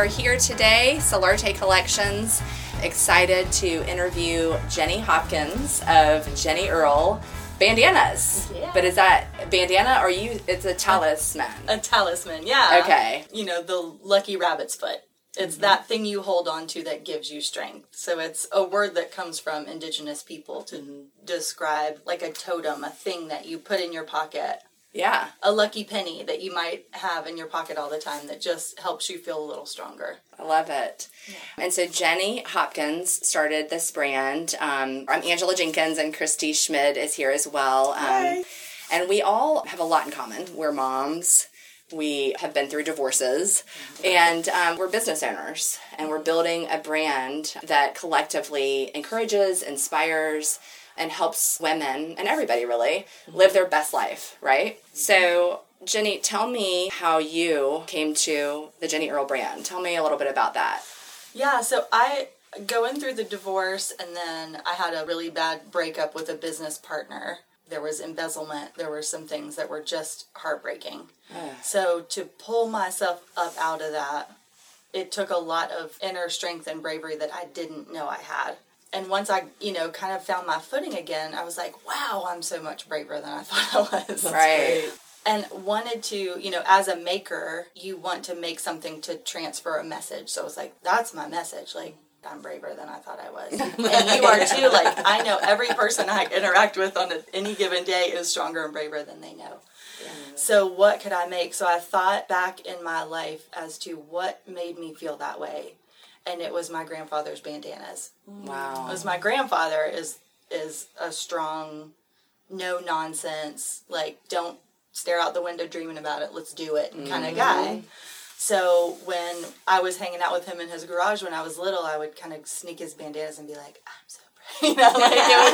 are here today, Solarte Collections. Excited to interview Jenny Hopkins of Jenny Earl Bandanas. Yeah. But is that bandana or it's a talisman? A talisman, yeah. Okay. You know, the lucky rabbit's foot. It's that thing you hold on to that gives you strength. So it's a word that comes from indigenous people to describe like a totem, a thing that you put in your pocket. Yeah. A lucky penny that you might have in your pocket all the time that just helps you feel a little stronger. I love it. Yeah. And so Jenny Hopkins started this brand. I'm Angela Jenkins, and Christy Schmid is here as well. Hi. And we all have a lot in common. We're moms. We have been through divorces. And we're business owners. And we're building a brand that collectively encourages, inspires, and helps women, and everybody really, live their best life, right? So, Jenny, tell me how you came to the Jenny Earl brand. Tell me a little bit about that. Yeah, so I going through the divorce, and then I had a really bad breakup with a business partner. There was embezzlement. There were some things that were just heartbreaking. So to pull myself up out of that, it took a lot of inner strength and bravery that I didn't know I had. And once I, kind of found my footing again, I was like, wow, I'm so much braver than I thought I was. Right. And wanted to, as a maker, you want to make something to transfer a message. So I was like, that's my message. Like, I'm braver than I thought I was. And you are too. Like, I know every person I interact with on any given day is stronger and braver than they know. Yeah. So what could I make? So I thought back in my life as to what made me feel that way. And it was my grandfather's bandanas. Wow. It was my grandfather is a strong, no nonsense, like don't stare out the window dreaming about it, let's do it kind of guy. So when I was hanging out with him in his garage when I was little, I would kind of sneak his bandanas and be like, I'm so brave. Like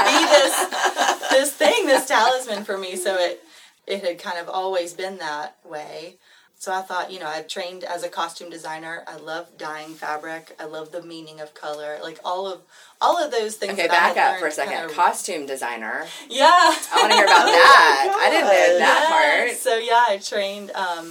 it would be this talisman for me. So it had kind of always been that way. So I thought, I trained as a costume designer. I love dyeing fabric. I love the meaning of color. Like all of those things. Okay, back up for a second. Costume designer. Yeah. I want to hear about that. I didn't know that part. So I trained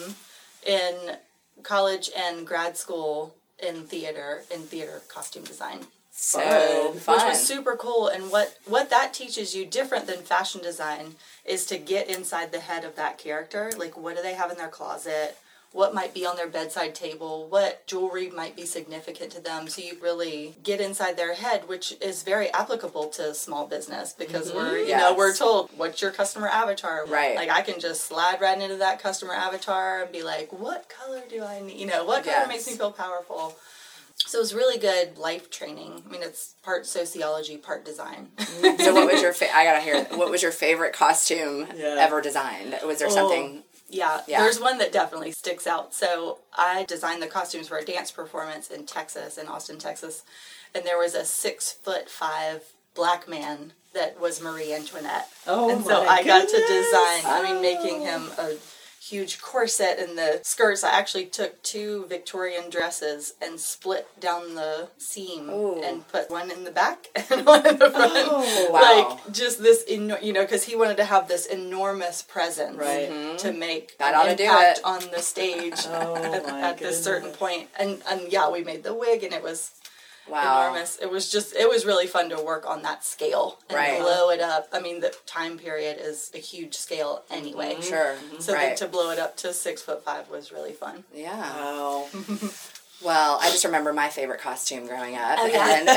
in college and grad school in theater costume design. So fun. Which was super cool. And what that teaches you, different than fashion design, is to get inside the head of that character. Like, what do they have in their closet? What might be on their bedside table? What jewelry might be significant to them? So you really get inside their head, which is very applicable to small business because we're told, what's your customer avatar? Right. Like, I can just slide right into that customer avatar and be like, what color do I need? What color makes me feel powerful? So it was really good life training. I mean, it's part sociology, part design. So what was your I gotta hear, what was your favorite costume ever designed? Was there something? Yeah, there's one that definitely sticks out. So I designed the costumes for a dance performance in Austin, Texas. And there was a 6'5" black man that was Marie Antoinette. Oh, and so I got to design, making him a huge corset and the skirts. I actually took 2 Victorian dresses and split down the seam and put one in the back and one in the front. Oh, wow. Like just this, because he wanted to have this enormous presence to make an impact on the stage at this certain point. And we made the wig and it was enormous. It was really fun to work on that scale and blow it up. I mean, the time period is a huge scale anyway. Sure. So to blow it up to 6'5" was really fun. Yeah. Wow. Well, I just remember my favorite costume growing up. Oh, yeah. And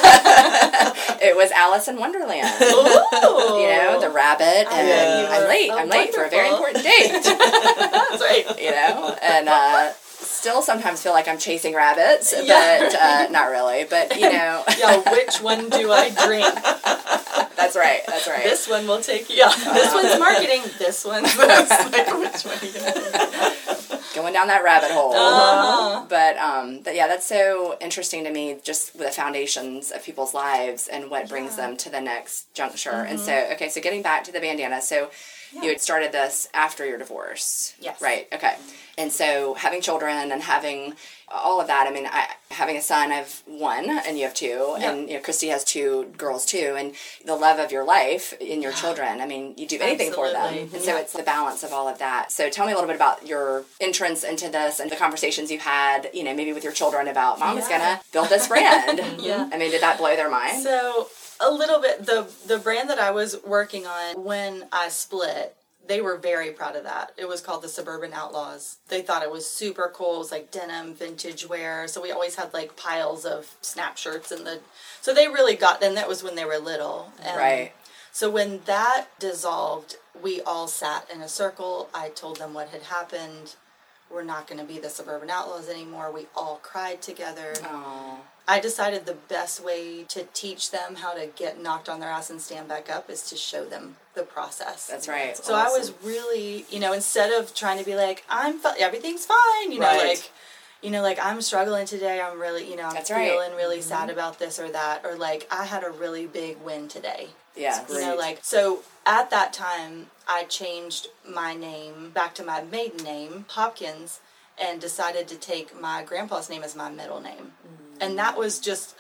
it was Alice in Wonderland. Ooh. The rabbit. And I'm late for a very important date. That's right. And still sometimes feel like I'm chasing rabbits, but not really. But, which one do I drink? That's right. This one will take you. This one's marketing. This one's this. Like, which one are you going to going down that rabbit hole. Uh-huh. But yeah, that's so interesting to me, just the foundations of people's lives and what brings them to the next juncture. And so getting back to the bandana. So You had started this after your divorce. Yes. Right. Okay. And so having children and having all of that, I mean, having a son, I have one and you have two, and Christy has two girls too, and the love of your life in your children, I mean, you do anything for them. And so it's the balance of all of that. So tell me a little bit about your entrance into this and the conversations you've had, maybe with your children about Mom's gonna build this brand. I mean, did that blow their mind? So a little bit, the brand that I was working on when I split, they were very proud of that. It was called the Suburban Outlaws. They thought it was super cool. It was like denim, vintage wear. So we always had like piles of snap shirts so they really got, and that was when they were little. And right. So when that dissolved, we all sat in a circle. I told them what had happened. We're not going to be the Suburban Outlaws anymore. We all cried together. Aww. I decided the best way to teach them how to get knocked on their ass and stand back up is to show them the process. That's right. So awesome. I was really, instead of trying to be like, everything's fine, like I'm struggling today, I'm really, I'm feeling really sad about this or that, or like I had a really big win today. Yeah. So at that time, I changed my name back to my maiden name, Hopkins, and decided to take my grandpa's name as my middle name. And that was just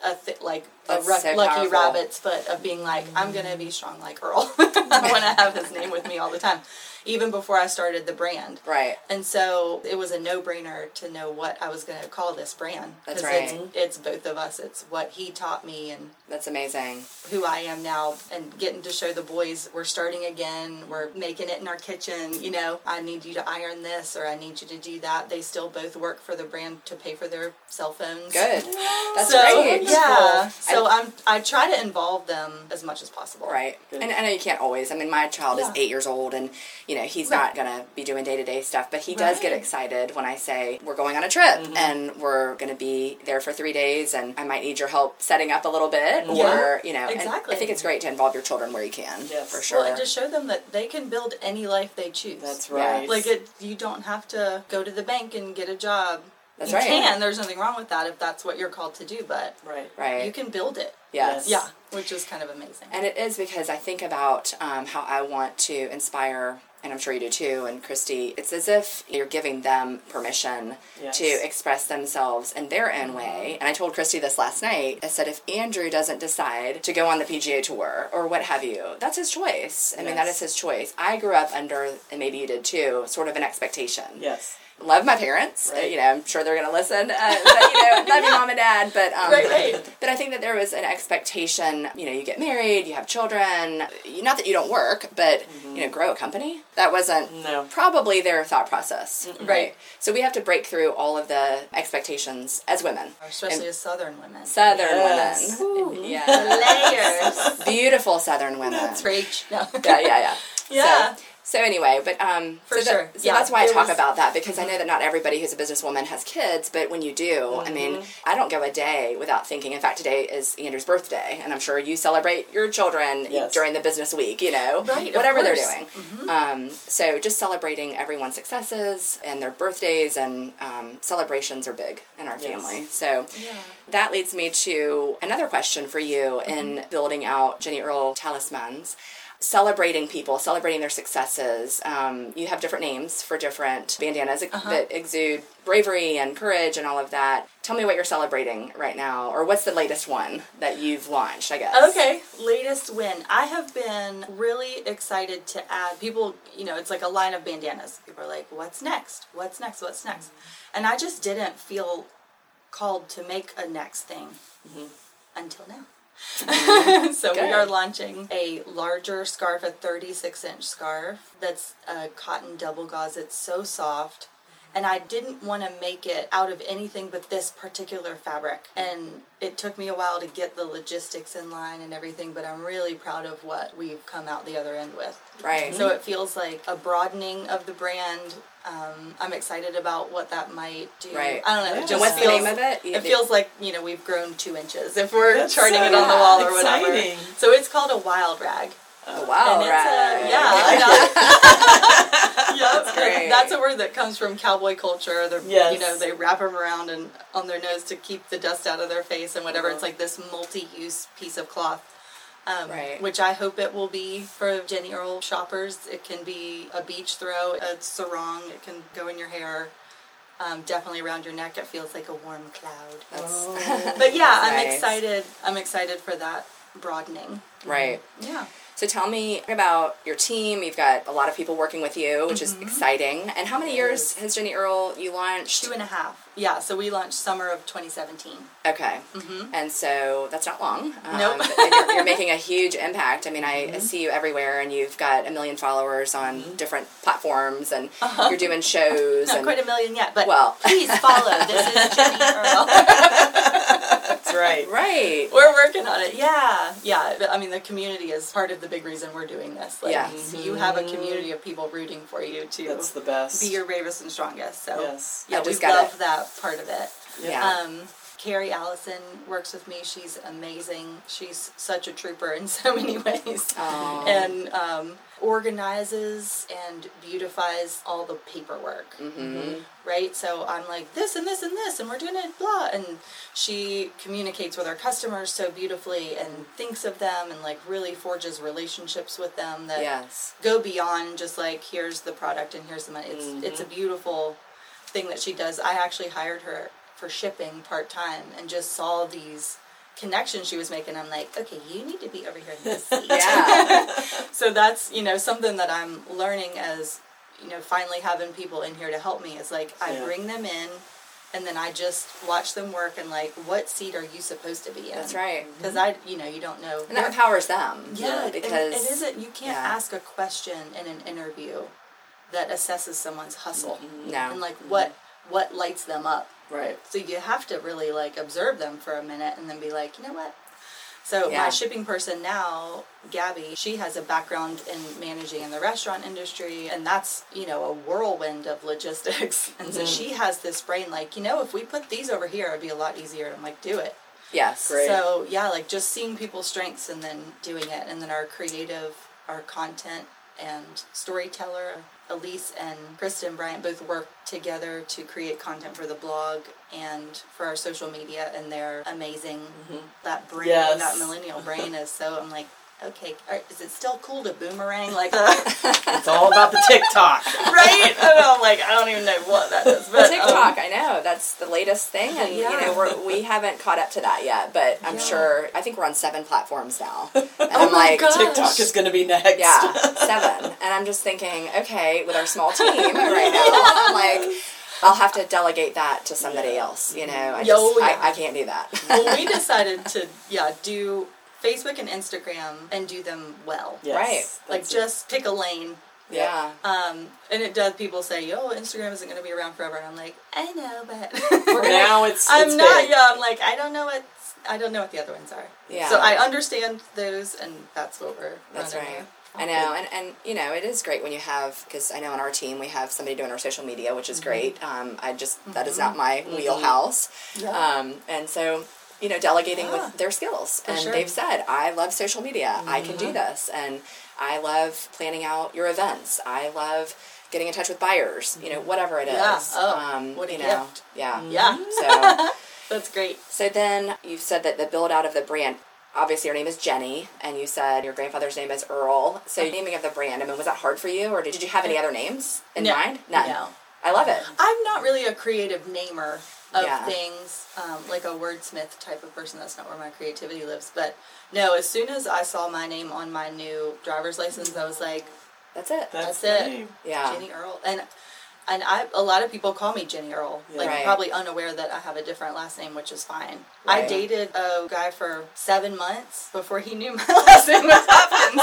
lucky rabbit's foot of being like, I'm going to be strong like Earl. I want to have his name with me all the time, even before I started the brand. Right. And so it was a no-brainer to know what I was going to call this brand. That's right. It's both of us. It's what he taught me and that's amazing. Who I am now, and getting to show the boys we're starting again. We're making it in our kitchen. I need you to iron this, or I need you to do that. They still both work for the brand to pay for their cell phones. Good. That's great. Yeah. So I try to involve them as much as possible. Right. Good. And I know you can't always. I mean, my child is 8 years old, and he's not going to be doing day-to-day stuff, but he does get excited when I say we're going on a trip and we're going to be there for 3 days, and I might need your help setting up a little bit, or exactly. I think it's great to involve your children where you can. Yes. For sure. Well, and to show them that they can build any life they choose. That's right. Like you don't have to go to the bank and get a job. That's you right. can. There's nothing wrong with that if that's what you're called to do, but right. you can build it. Yes. Yeah, which is kind of amazing. And it is, because I think about how I want to inspire, and I'm sure you do too, and Christy, it's as if you're giving them permission to express themselves in their own way. And I told Christy this last night. I said, if Andrew doesn't decide to go on the PGA Tour or what have you, that's his choice. I mean, that is his choice. I grew up under, and maybe you did too, sort of an expectation. Yes. Love my parents. Right. I'm sure they're going to listen. But, love you, Mom and Dad. But but I think that there was an expectation. You get married, you have children. Not that you don't work, but grow a company. That wasn't probably their thought process, right? So we have to break through all of the expectations as women, especially as Southern women. Southern women, layers. Beautiful Southern women. That's preach. No. Yeah. So anyway, but for sure. So that's why I talk about that, because I know that not everybody who's a businesswoman has kids, but when you do, I mean, I don't go a day without thinking. In fact, today is Andrew's birthday, and I'm sure you celebrate your children during the business week, whatever they're doing. So just celebrating everyone's successes and their birthdays, and celebrations are big in our family. So that leads me to another question for you in building out Jenny Earl Talismans. Celebrating people, celebrating their successes. You have different names for different bandanas that exude bravery and courage and all of that. Tell me what you're celebrating right now, or what's the latest one that you've launched, I guess. Okay, latest win. I have been really excited to add people, it's like a line of bandanas. People are like, what's next? What's next? What's next? And I just didn't feel called to make a next thing until now. So we are launching a larger scarf, a 36-inch scarf that's a cotton double gauze. It's so soft, and I didn't want to make it out of anything but this particular fabric, and it took me a while to get the logistics in line and everything, but I'm really proud of what we've come out the other end with. Right. So it feels like a broadening of the brand. I'm excited about what that might do. Right. I don't know. It just what's feels, the name of it? It feels like, we've grown 2 inches if we're charting it on the wall or whatever. So it's called a wild rag. A wild rag. That's great. That's a word that comes from cowboy culture. They wrap them around and on their nose to keep the dust out of their face and whatever. It's like this multi-use piece of cloth. Right. Which I hope it will be for Jenny Earl shoppers. It can be a beach throw, a sarong, it can go in your hair. Definitely around your neck. It feels like a warm cloud. But yeah, I'm excited for that broadening. Right. Yeah. So tell me about your team. You've got a lot of people working with you, which is exciting. And how many years has Jenny Earl you launched? 2.5. Yeah, so we launched summer of 2017. Okay. And so that's not long. Nope. And you're making a huge impact. I mean, I see you everywhere, and you've got 1 million followers on different platforms, and you're doing shows. Not quite 1 million yet, but please follow. This is Jenny Earl. That's right. Right. We're working on it. Yeah. Yeah. I mean, the community is part of the big reason we're doing this. Like, you have a community of people rooting for you to That's the best. be your bravest and strongest. So, Yes. yeah, I we just gotta- love that part of it. Yeah. Carrie Allison works with me. She's amazing. She's such a trooper in so many ways. Aw. And organizes and beautifies all the paperwork. Right? So I'm like, this and this and this, and we're doing it, blah. And she communicates with our customers so beautifully and thinks of them and like really forges relationships with them that go beyond just like, here's the product and here's the money. It's a beautiful thing that she does. I actually hired her for shipping part-time and just saw these connections she was making. I'm like, okay, you need to be over here in this seat. Yeah. So that's, something that I'm learning as, finally having people in here to help me. Is like, I bring them in and then I just watch them work and like, what seat are you supposed to be in? That's right. Because you don't know. And that empowers them. Yeah, because it isn't, you can't ask a question in an interview that assesses someone's hustle. No. And like, what lights them up. Right. So you have to really like observe them for a minute and then be like, you know what? So my shipping person now, Gabby, she has a background in managing in the restaurant industry, and that's, a whirlwind of logistics. And so she has this brain like, if we put these over here, it'd be a lot easier. I'm like, do it. Yes. Great. So yeah, like just seeing people's strengths and then doing it. And then our creative, our content and storyteller, Elise and Kristen Bryant both work together to create content for the blog and for our social media, and they're amazing. That brain, that millennial brain is so, I'm like, okay, is it still cool to boomerang? Like, It's all about the TikTok. right? I know, I'm like, I don't even know what that is. But TikTok, I know, that's the latest thing, and we haven't caught up to that yet, but I'm sure, I think we're on 7 platforms now. And I'm like, gosh. TikTok is going to be next. Yeah, 7. And I'm just thinking, okay, with our small team right now, I'm like, I'll have to delegate that to somebody else, I can't do that. Well, we decided to, do Facebook and Instagram and do them well. Yes, Right. Like, just pick a lane. Yeah. And it does, people say, Instagram isn't going to be around forever. And I'm like, I know, but Now it's I'm not, big. I'm like, I don't know what the other ones are. Yeah. So I understand those, and that's what we're That's running right. here. I know, and it is great when you have, because I know on our team we have somebody doing our social media, which is great. That is not my wheelhouse. Yeah. And so, delegating with their skills. And sure. they've said, I love social media. I can do this. And I love planning out your events. I love getting in touch with buyers, whatever it is. Yeah. Oh, what a gift. Yeah. Yeah. So, That's great. so then you've said that the build out of the brand, obviously your name is Jenny, and you said your grandfather's name is Earl. So naming of the brand, was that hard for you, or did you have any other names in mind? None. No. I love it. I'm not really a creative namer of Yeah. things, like a wordsmith type of person. That's not where my creativity lives. But no, as soon as I saw my name on my new driver's license, I was like, That's it. that's the it. name. Yeah. Jenny Earl. And a lot of people call me Jenny Earl, like Right. probably unaware that I have a different last name, which is fine. Right. I dated a guy for 7 months before he knew my last name was Hopkins.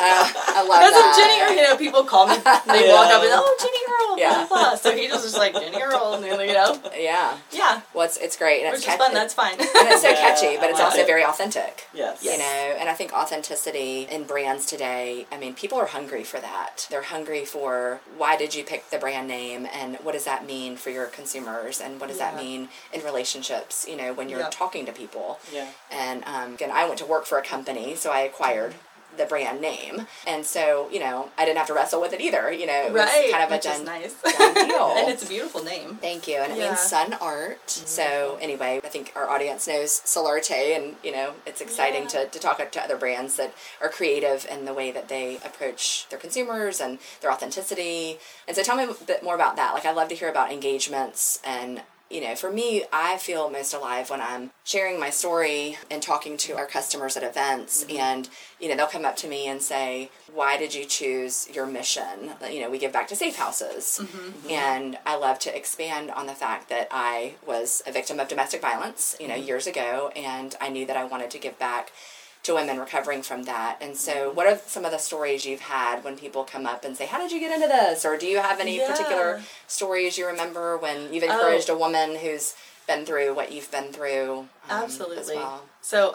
I love Because that. of Jenny Earl, people call me, they walk up and, Jenny Earl, Yeah. blah, blah. So he just was like, Jenny Earl, and Yeah. yeah, Well, it's great. And which it's is catchy. fun, that's fine. And it's so catchy, but it's I like also it. very authentic. Yes. And I think authenticity in brands today, people are hungry for that. They're hungry for, why did you pick the brand name, and what does that mean for your consumers, and what does that mean in relationships, when you're talking to people. Yeah. And again, I went to work for a company, so I acquired the brand name. And so, I didn't have to wrestle with it either. It was kind of a done deal. And it's a beautiful name. Thank you. And it means sun art. Mm-hmm. So anyway, I think our audience knows Solarte, and, it's exciting to talk to other brands that are creative in the way that they approach their consumers and their authenticity. And so tell me a bit more about that. Like, I love to hear about engagements and, for me, I feel most alive when I'm sharing my story and talking to our customers at events, mm-hmm. and, they'll come up to me and say, why did you choose your mission? We give back to safe houses. Mm-hmm. And I love to expand on the fact that I was a victim of domestic violence, mm-hmm. years ago, and I knew that I wanted to give back to women recovering from that. And so what are some of the stories you've had when people come up and say, how did you get into this? Or do you have any particular stories you remember when you've encouraged a woman who's been through what you've been through? Absolutely. As well? So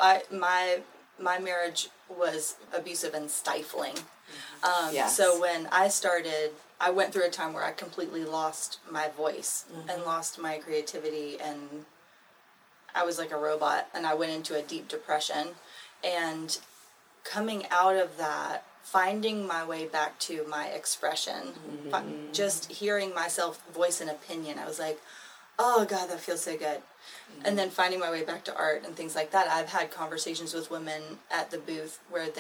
my marriage was abusive and stifling. Yes. So when I started, I went through a time where I completely lost my voice, mm-hmm. and lost my creativity, and I was like a robot, and I went into a deep depression. And coming out of that, finding my way back to my expression, mm-hmm. just hearing myself voice an opinion, I was like, oh God, that feels so good. Mm-hmm. And then finding my way back to art and things like that. I've had conversations with women at the booth where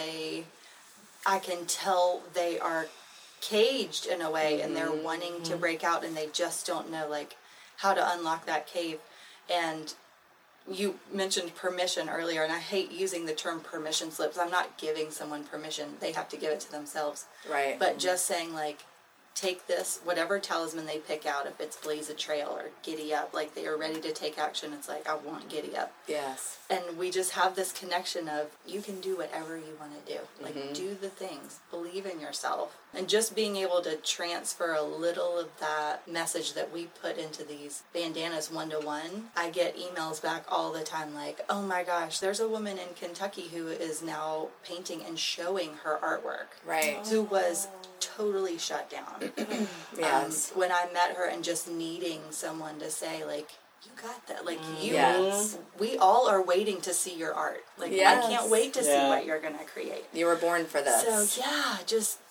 I can tell they are caged in a way, mm-hmm. and they're wanting to break out, and they just don't know how to unlock that cave. And you mentioned permission earlier, and I hate using the term permission slips. I'm not giving someone permission. They have to give it to themselves. Right. But just saying, take this, whatever talisman they pick out, if it's blaze a trail or giddy up, they are ready to take action. It's I want giddy up. Yes. And we just have this connection of, you can do whatever you want to do. Mm-hmm. Do the things. Believe in yourself. And just being able to transfer a little of that message that we put into these bandanas one-to-one. I get emails back all the time oh my gosh, there's a woman in Kentucky who is now painting and showing her artwork. Right. Who was totally shut down. Yes. When I met her, and just needing someone to say, you got that. Yes. We all are waiting to see your art. Yes. I can't wait to see what you're going to create. You were born for this. So, just,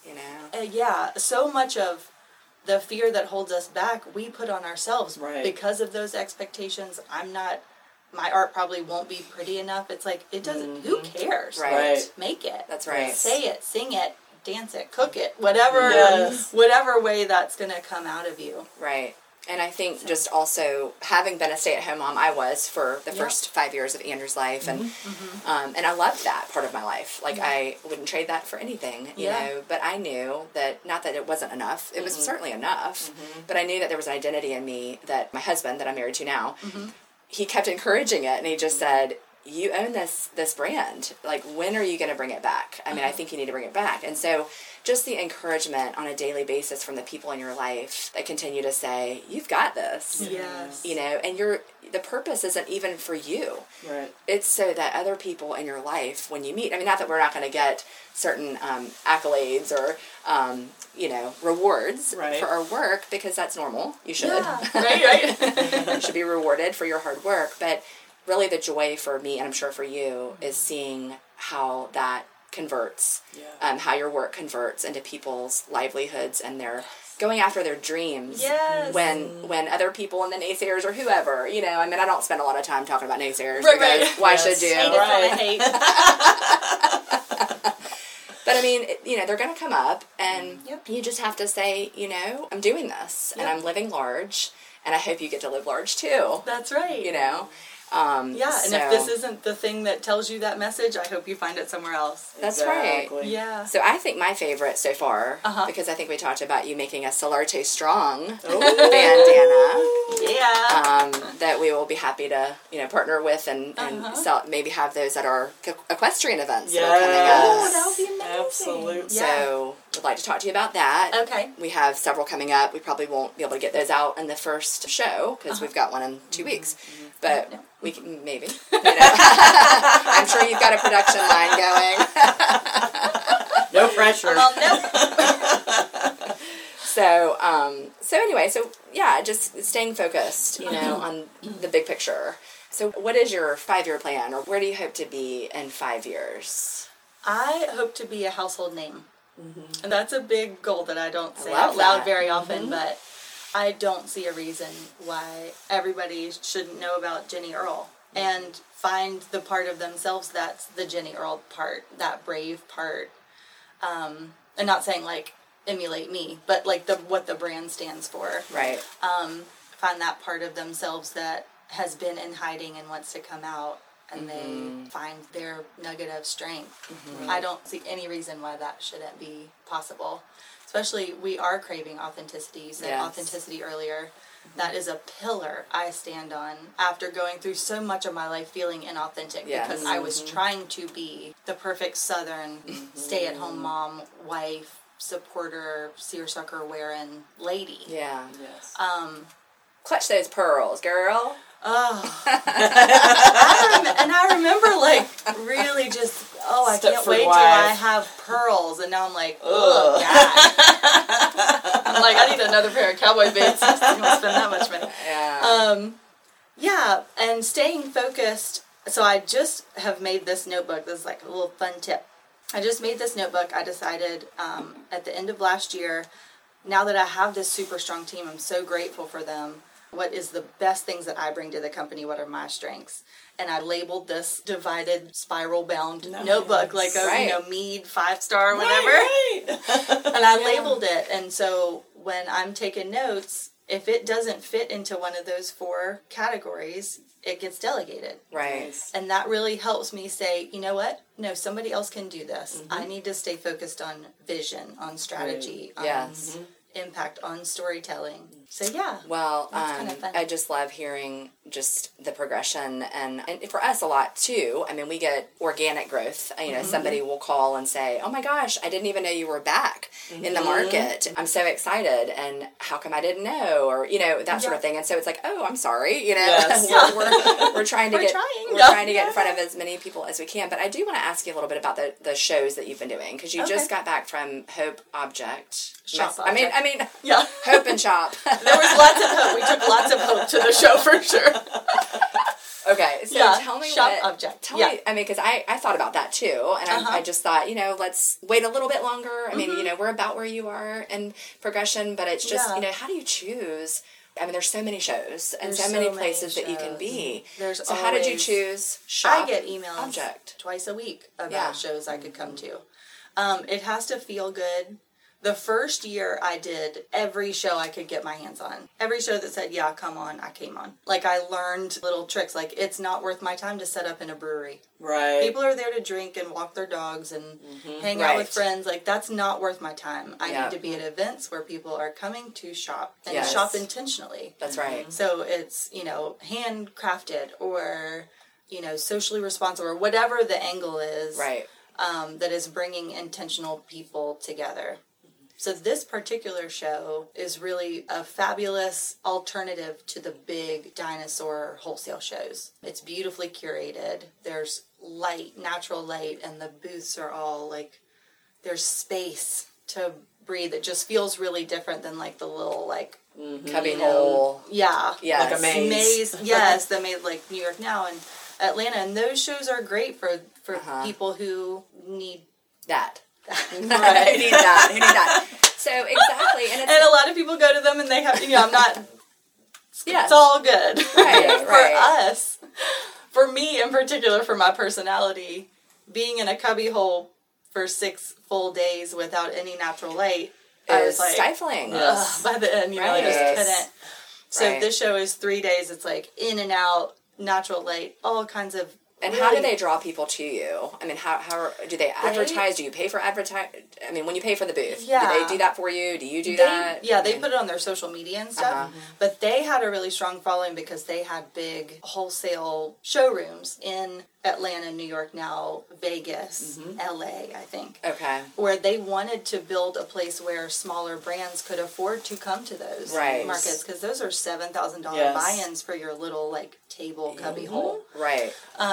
so much of the fear that holds us back, we put on ourselves. Right. Because of those expectations. My art probably won't be pretty enough. It's it doesn't, mm-hmm. who cares? Right. Make it. That's right. Say it, sing it, dance it, cook it, whatever way that's going to come out of you. Right. And I think just also having been a stay-at-home mom, I was for the first 5 years of Andrew's life, and and I loved that part of my life. I wouldn't trade that for anything, you know. But I knew that not that it wasn't enough; it was certainly enough. But I knew that there was an identity in me that my husband, that I'm married to now, he kept encouraging it, and he just said, you own this brand. When are you going to bring it back? I mean, I think you need to bring it back. And so just the encouragement on a daily basis from the people in your life that continue to say, you've got this. Yes. And the purpose isn't even for you. Right. It's so that other people in your life, when you meet, not that we're not going to get certain accolades or, rewards for our work, because that's normal. You should. Yeah. Right. You should be rewarded for your hard work. But really the joy for me, and I'm sure for you, is seeing how that converts, how your work converts into people's livelihoods, and they're going after their dreams. Yes. When other people and the naysayers or whoever, I don't spend a lot of time talking about naysayers. Right. Why should you? Hate. But they're going to come up, and you just have to say, I'm doing this, and I'm living large, and I hope you get to live large too. That's right. And if this isn't the thing that tells you that message, I hope you find it somewhere else. That's right. Yeah. So I think my favorite so far, because I think we talked about you making a Solarte Strong bandana. Yeah. That we will be happy to, partner with and sell, maybe have those at our equestrian events that are coming up. Oh, that would be amazing. Absolutely. So we'd like to talk to you about that. Okay. We have several coming up. We probably won't be able to get those out in the first show because we've got one in 2 weeks. But we can, maybe. I'm sure you've got a production line going. No pressure. So anyway, just staying focused, on the big picture. So what is your 5-year plan, or where do you hope to be in 5 years? I hope to be a household name. Mm-hmm. And that's a big goal that I don't say love out loud that. very often, but I don't see a reason why everybody shouldn't know about Jenny Earl and find the part of themselves that's the Jenny Earl part, that brave part. And not saying like emulate me, but like what the brand stands for. Right. Find that part of themselves that has been in hiding and wants to come out, and they find their nugget of strength. I don't see any reason why that shouldn't be possible. Especially, we are craving authenticity. You said authenticity earlier. That is a pillar I stand on after going through so much of my life feeling inauthentic because I was trying to be the perfect Southern stay-at-home mom, wife, supporter, seersucker wearing lady. Yeah. Yes. Clutch those pearls, girl. Oh. And I remember like really just, I can't wait till I have pearls. And now I'm like, oh, God. I'm like, I need another pair of cowboy boots. I'm going to spend that much money. Yeah. And staying focused. So I just have made this notebook. This is like a little fun tip. I just made this notebook. I decided at the end of last year, now that I have this super strong team, I'm so grateful for them. What is the best things that I bring to the company? What are my strengths? And I labeled this divided spiral bound notebook like a Mead 5-star or whatever. Right. And I labeled it. And so when I'm taking notes, if it doesn't fit into one of those 4 categories, it gets delegated. Right. And that really helps me say, you know what? No, somebody else can do this. I need to stay focused on vision, on strategy, on impact, on storytelling. So yeah. Well, kind of fun. I just love hearing just the progression and for us a lot too. I mean, we get organic growth. You know, somebody will call and say, "Oh my gosh, I didn't even know you were back in the market. I'm so excited, and how come I didn't know?" Or that sort of thing. And so it's like, "Oh, I'm sorry." We're trying to trying to get in front of as many people as we can. But I do want to ask you a little bit about the shows that you've been doing because you just got back from Hope Object. Shop I mean, yeah. Hope and Shop. There was lots of hope. We took lots of hope to the show for sure. Okay, so tell me Shop Object. Tell me, I mean, because I thought about that too, and I just thought, let's wait a little bit longer. I mean, we're about where you are in progression, but it's just, how do you choose? I mean, there's so many shows and so many places that you can be. So how did you choose Shop? I get emails Object twice a week about shows I could come to. It has to feel good. The first year I did every show I could get my hands on. Every show that said, yeah, come on, I came on. Like, I learned little tricks. Like, it's not worth my time to set up in a brewery. Right. People are there to drink and walk their dogs and hang out with friends. Like, that's not worth my time. I need to be at events where people are coming to shop and shop intentionally. That's right. So it's, handcrafted or, socially responsible or whatever the angle is. Right. That is bringing intentional people together. So this particular show is really a fabulous alternative to the big dinosaur wholesale shows. It's beautifully curated. There's light, natural light, and the booths are all like, there's space to breathe. It just feels really different than like the little cubby hole. Yeah. Yes. Like a maze. Yes, the maze like New York Now and Atlanta. And those shows are great for people who need that. Right. Who need that. So exactly, and a lot of people go to them and they have, I'm not. It's all good. Right, for us, for me in particular, for my personality, being in a cubby hole for 6 full days without any natural light is stifling. By the end, I just couldn't. So this show is 3 days. It's like in and out, natural light, all kinds of. And how do they draw people to you? I mean, how do they advertise? Do you pay for advertise? I mean, when you pay for the booth, do they do that for you? Do you do that? Yeah, they put it on their social media and stuff. But they had a really strong following because they had big wholesale showrooms in Atlanta, New York Now, Vegas, LA, I think. Okay. Where they wanted to build a place where smaller brands could afford to come to those markets because those are $7,000 buy-ins for your little table cubby hole. Right.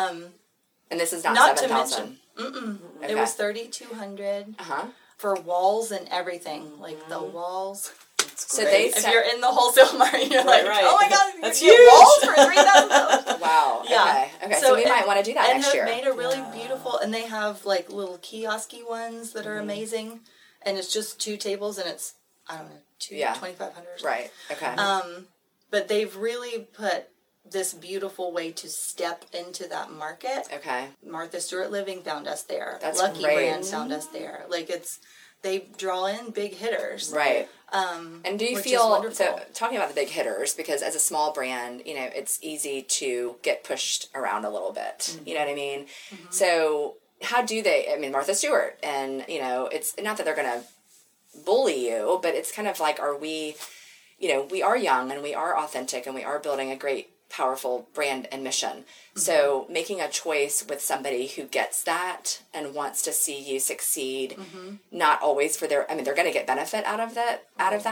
And this is not 7,000. Okay. It was $3,200 for walls and everything, the walls. So great. they If set, you're in the wholesale market, you're like, right. oh my god, That's you get huge. walls for $3,000. wow. Yeah. Okay. So we and- might want to do that and next year. have made a really Yeah. beautiful, and they have like little kiosky ones that are amazing, and it's just 2 tables, and it's I don't know Yeah. 2,500. Right. Okay. But they've really put this beautiful way to step into that market. okay. Martha Stewart Living found us there. That's Lucky great. Brand found us there. Like they draw in big hitters. Right. And do you which is feel, wonderful. so talking about the big hitters, because as a small brand, it's easy to get pushed around a little bit. You know what I mean? So how do they, Martha Stewart, and, it's not that they're going to bully you, but it's kind of like, are we, we are young and we are authentic and we are building a great, powerful brand and mission. So making a choice with somebody who gets that and wants to see you succeed, not always for their, they're going to get benefit out of that,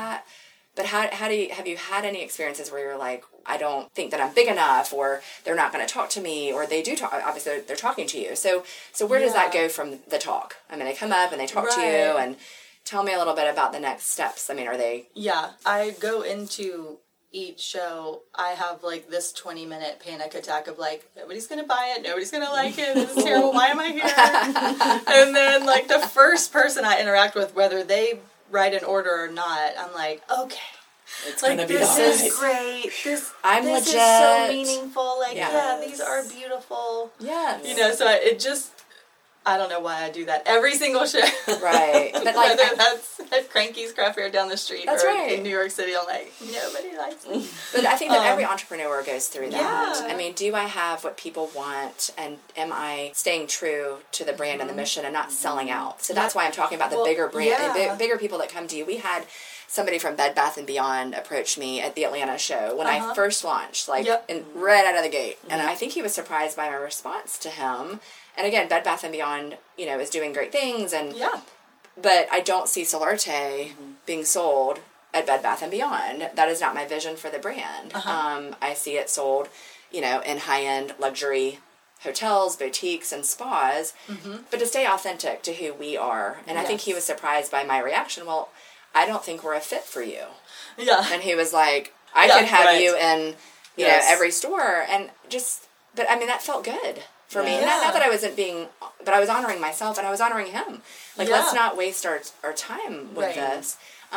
but how do you, have you had any experiences where you're like, I don't think that I'm big enough, or they're not going to talk to me, or they do talk, obviously they're talking to you. So where does that go from the talk? They come up and they talk to you, and tell me a little bit about the next steps. Are they... Yeah, I go into each show, I have like this 20-minute panic attack of like, nobody's gonna buy it, nobody's gonna like it, this is terrible, why am I here? And then like the first person I interact with, whether they write an order or not, I'm like, okay, It's like gonna be this all is right. great, this legit. is so meaningful, like Yes. these are beautiful, Yes. so it just, I don't know why I do that every single show. Right. But like, whether that's at Cranky's Craft Fair down the street That's or right. in New York City, I'm like, nobody likes me. but I think that every entrepreneur goes through that. Yeah. Do I have what people want, and am I staying true to the brand and the mission and not selling out? So that's why I'm talking about the Well, bigger brand, yeah. bigger people that come to you. We had somebody from Bed Bath & Beyond approach me at the Atlanta show when I first launched, and right out of the gate. And I think he was surprised by my response to him. And again, Bed Bath & Beyond, is doing great things. And but I don't see Solarte being sold at Bed Bath & Beyond. That is not my vision for the brand. I see it sold, in high-end luxury hotels, boutiques, and spas. But to stay authentic to who we are. And I think he was surprised by my reaction. Well, I don't think we're a fit for you. Yeah. And he was like, I could have you in, Yes. every store. And just, but that felt good for me. Yeah. Not that I wasn't being, but I was honoring myself and I was honoring him. Like, let's not waste our time with Right. this.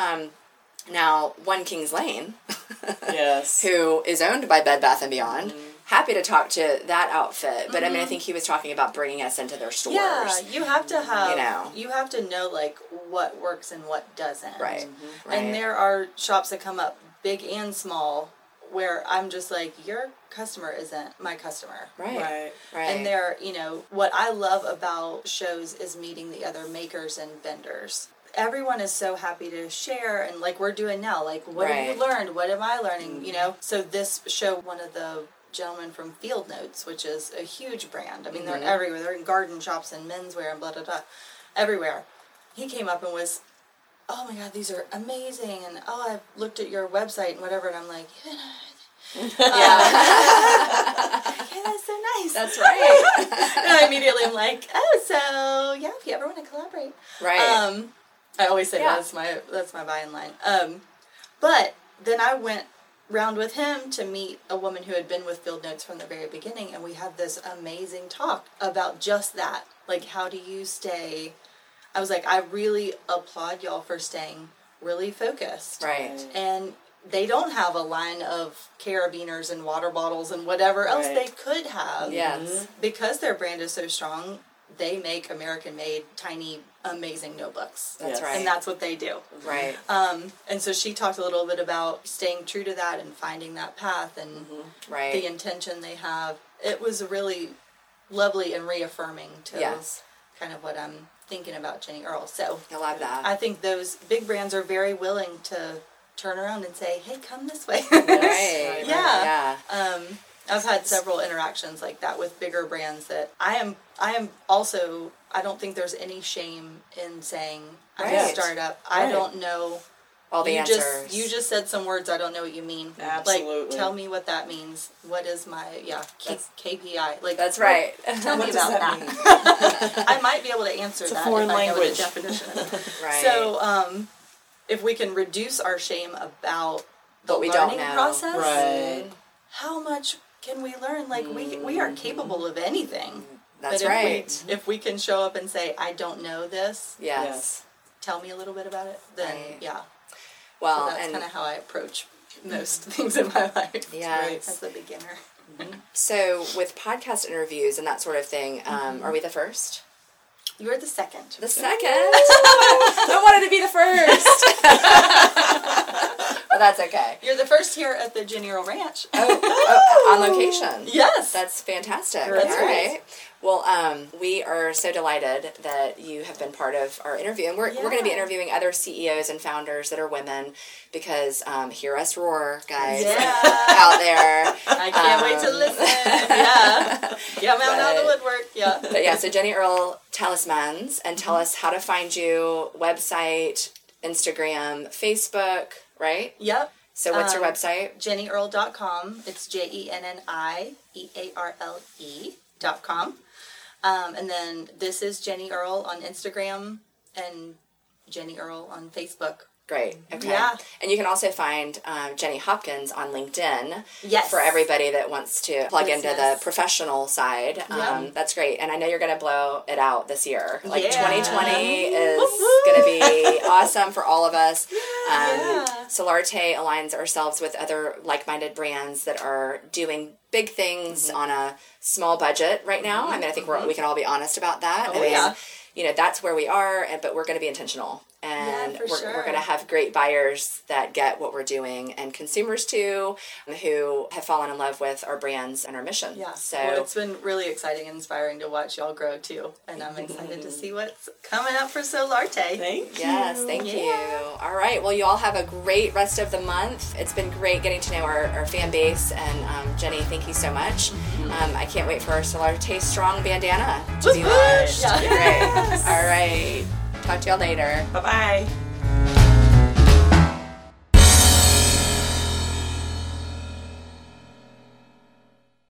Now, One Kings Lane, Yes. who is owned by Bed Bath & Beyond, happy to talk to that outfit. But I think he was talking about bringing us into their stores. Yeah, you have to have, You you have to know like what works and what doesn't. Right. And there are shops that come up, big and small, where I'm just like, your customer isn't my customer. Right. And they're, what I love about shows is meeting the other makers and vendors. Everyone is so happy to share, and like we're doing now, like, what have you learned? What am I learning? So this show, one of the gentlemen from Field Notes, which is a huge brand. They're everywhere. They're in garden shops and menswear and blah, blah, blah. Everywhere. He came up and was, oh my God, these are amazing. And, I've looked at your website and whatever. And I'm like, okay, that's so nice. That's right. And I immediately am like, if you ever want to collaborate. Right. I always say that's my buy-in line. But then I went round with him to meet a woman who had been with Field Notes from the very beginning, and we had this amazing talk about just that. Like, how do you stay... I was like, I really applaud y'all for staying really focused. Right. And they don't have a line of carabiners and water bottles and whatever else they could have. Yes. Because their brand is so strong, they make American-made, tiny, amazing notebooks. That's right. And that's what they do. Right. And so she talked a little bit about staying true to that and finding that path and Right. the intention they have. It was really lovely and reaffirming to kind of what I'm thinking about Jenny Earl. So I love that. I think those big brands are very willing to turn around and say, hey, come this way. Right. Yeah. Yeah. I've had several interactions like that with bigger brands that I am also, I don't think there's any shame in saying I'm a Right. startup. I don't know All the answers. You just said some words, I don't know what you mean. Absolutely. Like, tell me what that means. What is my, KPI? Like, That's right. Tell me What does about that that. I might be able to answer It's a that foreign if I know language. what the definition is. Right. So, if we can reduce our shame about the What we don't learning know. process, Right. how much can we learn? Like we are capable of anything. That's but right. If we can show up and say, I don't know this, Yes. tell me a little bit about it, then Right. yeah. Well, So that's and kind of how I approach most things in my life. Yes. As a beginner. so with podcast interviews and that sort of thing, are we the first? You're the second. The second? I wanted to be the first. But that's okay. You're the first here at the Jenny Earl Ranch. Oh, on location. Yes. That's fantastic. That's All right. right. Well, we are so delighted that you have been part of our interview. And we're going to be Yeah. interviewing other CEOs and founders that are women because hear us roar, guys, Yeah. out there. I can't wait to listen. Yeah. Yeah, I'm out of the woodwork. Yeah. But yeah, so Jenny Earl Talismans, and tell us how to find you, website, Instagram, Facebook, right? Yep. So what's your website? JennyEarle.com. It's JennieEarle.com. And then this is Jenny Earle on Instagram and Jenny Earle on Facebook. Great. Okay. Yeah. And you can also find Jenny Hopkins on LinkedIn. Yes. For everybody that wants to plug into the Business. professional side. Yeah. That's great. And I know you're going to blow it out this year. Like Yeah. 2020 is Woo-hoo. going to be awesome for all of us. Yeah. Solarte aligns ourselves with other like-minded brands that are doing big things on a small budget right now. I mean, I think we can all be honest about that. Oh, I mean, yeah. you know, that's where we are, but we're going to be intentional. And Yeah, for we're sure. going to have great buyers that get what we're doing, and consumers too, who have fallen in love with our brands and our mission. Yeah. So Well, it's been really exciting and inspiring to watch y'all grow too. And I'm excited to see what's coming up for Solarte. Thank you. yes, thank you. Yeah. All right. Well, you all have a great rest of the month. It's been great getting to know our fan base. And Jenny, thank you so much. I can't wait for our Solarte Strong bandana to be Woo-hoo! launched. Yeah. Great. All right. Talk to y'all later. Bye-bye.